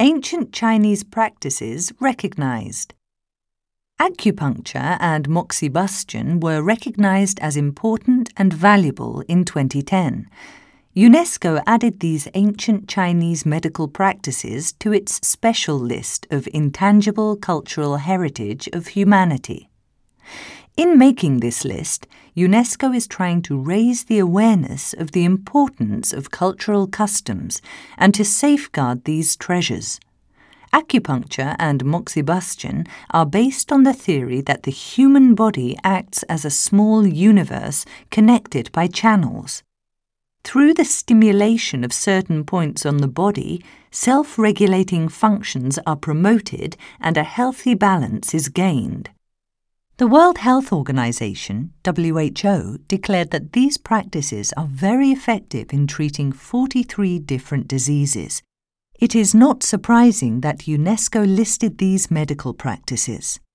Ancient Chinese practices recognized. Acupuncture and moxibustion were recognized as important and valuable in 2010. UNESCO added these ancient Chinese medical practices to its special list of intangible cultural heritage of humanity. In making this list, UNESCO is trying to raise the awareness of the importance of cultural customs and to safeguard these treasures. Acupuncture and moxibustion are based on the theory that the human body acts as a small universe connected by channels. Through the stimulation of certain points on the body, self-regulating functions are promoted and a healthy balance is gained. The World Health Organization, WHO, declared that these practices are very effective in treating 43 different diseases. It is not surprising that UNESCO listed these medical practices.